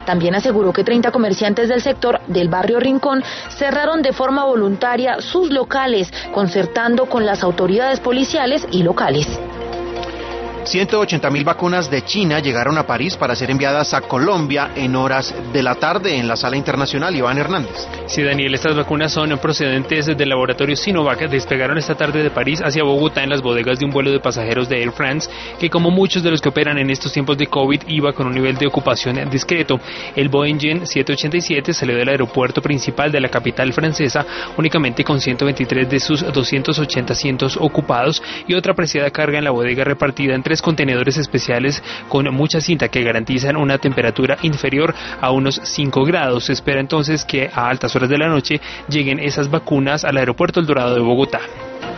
También aseguró que 30 comerciantes del sector del barrio Rincón cerraron de forma voluntaria sus locales, concertando con las autoridades policiales y locales. 180.000 vacunas de China llegaron a París para ser enviadas a Colombia en horas de la tarde en la sala internacional. Iván Hernández. Sí, Daniel, estas vacunas son procedentes del laboratorio Sinovac. Despegaron esta tarde de París hacia Bogotá en las bodegas de un vuelo de pasajeros de Air France, que como muchos de los que operan en estos tiempos de COVID, iba con un nivel de ocupación discreto. El Boeing 787 salió del aeropuerto principal de la capital francesa únicamente con 123 de sus 280 asientos ocupados y otra apreciada carga en la bodega repartida entre contenedores especiales con mucha cinta que garantizan una temperatura inferior a unos 5 grados. Se espera entonces que a altas horas de la noche lleguen esas vacunas al aeropuerto El Dorado de Bogotá.